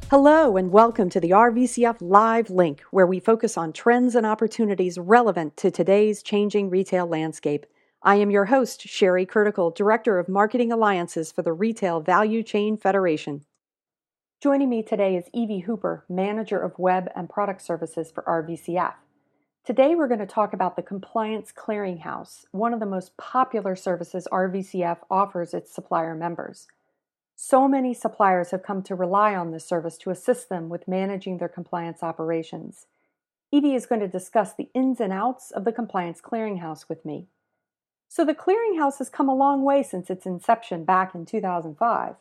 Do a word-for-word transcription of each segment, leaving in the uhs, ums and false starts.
Hello and welcome to the R V C F Live Link, where we focus on trends and opportunities relevant to today's changing retail landscape. I am your host, Sherry Curtical, Director of Marketing Alliances for the Retail Value Chain Federation. Joining me today is Evie Hooper, Manager of Web and Product Services for R V C F. Today we're going to talk about the Compliance Clearinghouse, one of the most popular services R V C F offers its supplier members. So many suppliers have come to rely on this service to assist them with managing their compliance operations. Evie is going to discuss the ins and outs of the Compliance Clearinghouse with me. So the Clearinghouse has come a long way since its inception back in two thousand five.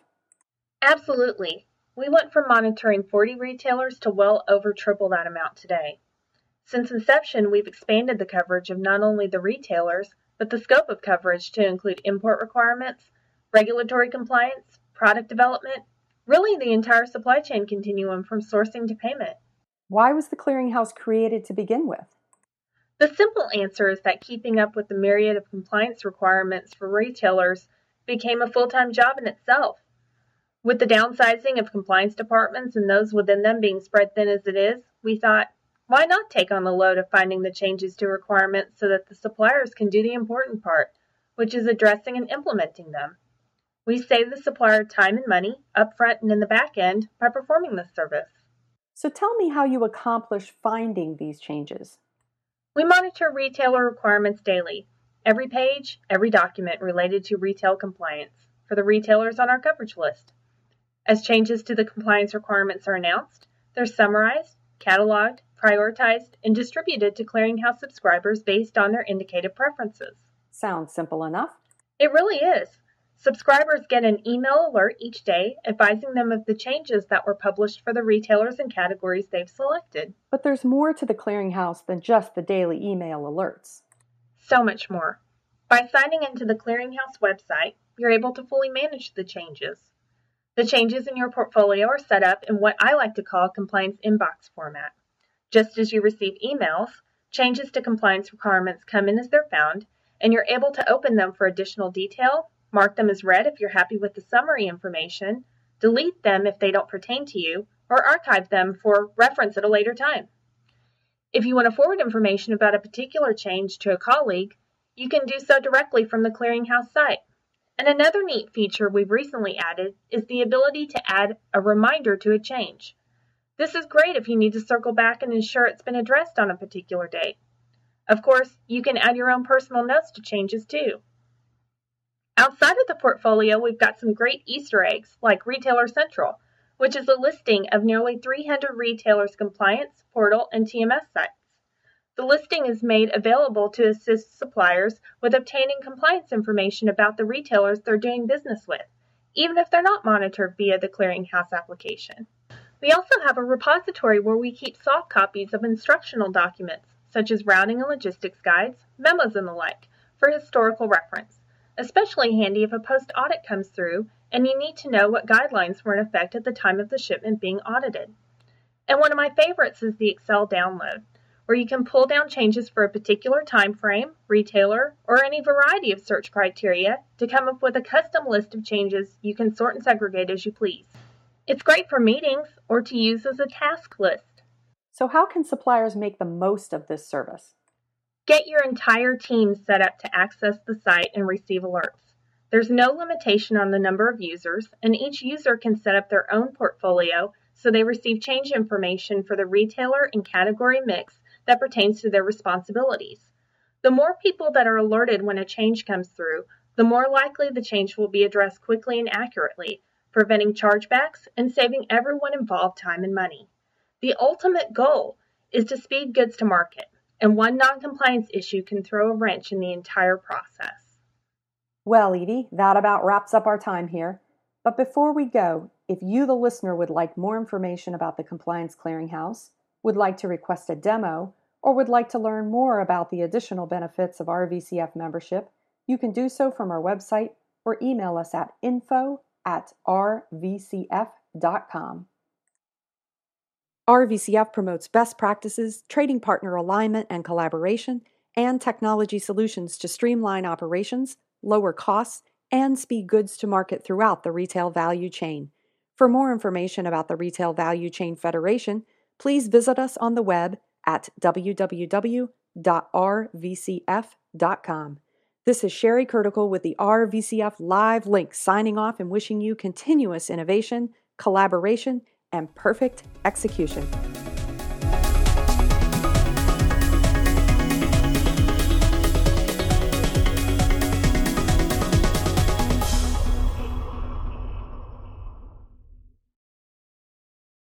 Absolutely. We went from monitoring forty retailers to well over triple that amount today. Since inception, we've expanded the coverage of not only the retailers, but the scope of coverage to include import requirements, regulatory compliance, product development, really the entire supply chain continuum from sourcing to payment. Why was the Clearinghouse created to begin with? The simple answer is that keeping up with the myriad of compliance requirements for retailers became a full-time job in itself. With the downsizing of compliance departments and those within them being spread thin as it is, we thought, why not take on the load of finding the changes to requirements so that the suppliers can do the important part, which is addressing and implementing them. We save the supplier time and money, upfront and in the back end, by performing this service. So tell me how you accomplish finding these changes. We monitor retailer requirements daily, every page, every document related to retail compliance, for the retailers on our coverage list. As changes to the compliance requirements are announced, they're summarized, cataloged, prioritized, and distributed to Clearinghouse subscribers based on their indicated preferences. Sounds simple enough. It really is. Subscribers get an email alert each day advising them of the changes that were published for the retailers and categories they've selected. But there's more to the Clearinghouse than just the daily email alerts. So much more. By signing into the Clearinghouse website, you're able to fully manage the changes. The changes in your portfolio are set up in what I like to call compliance inbox format. Just as you receive emails, changes to compliance requirements come in as they're found, and you're able to open them for additional detail, mark them as read if you're happy with the summary information, delete them if they don't pertain to you, or archive them for reference at a later time. If you want to forward information about a particular change to a colleague, you can do so directly from the Clearinghouse site. And another neat feature we've recently added is the ability to add a reminder to a change. This is great if you need to circle back and ensure it's been addressed on a particular date. Of course, you can add your own personal notes to changes too. Outside of the portfolio, we've got some great Easter eggs like Retailer Central, which is a listing of nearly three hundred retailers' compliance, portal, and T M S sites. The listing is made available to assist suppliers with obtaining compliance information about the retailers they're doing business with, even if they're not monitored via the Clearinghouse application. We also have a repository where we keep soft copies of instructional documents, such as routing and logistics guides, memos, and the like, for historical reference. Especially handy if a post-audit comes through and you need to know what guidelines were in effect at the time of the shipment being audited. And one of my favorites is the Excel download, where you can pull down changes for a particular time frame, retailer, or any variety of search criteria to come up with a custom list of changes you can sort and segregate as you please. It's great for meetings or to use as a task list. So how can suppliers make the most of this service? Get your entire team set up to access the site and receive alerts. There's no limitation on the number of users, and each user can set up their own portfolio so they receive change information for the retailer and category mix that pertains to their responsibilities. The more people that are alerted when a change comes through, the more likely the change will be addressed quickly and accurately, preventing chargebacks and saving everyone involved time and money. The ultimate goal is to speed goods to market, and one non-compliance issue can throw a wrench in the entire process. Well, Evie, that about wraps up our time here. But before we go, if you, the listener, would like more information about the Compliance Clearinghouse, would like to request a demo, or would like to learn more about the additional benefits of R V C F membership, you can do so from our website or email us at info at r v c f dot com. R V C F promotes best practices, trading partner alignment and collaboration, and technology solutions to streamline operations, lower costs, and speed goods to market throughout the retail value chain. For more information about the Retail Value Chain Federation, please visit us on the web at w w w dot r v c f dot com. This is Sherry Kurtical with the R V C F Live Link signing off and wishing you continuous innovation, collaboration, and perfect execution.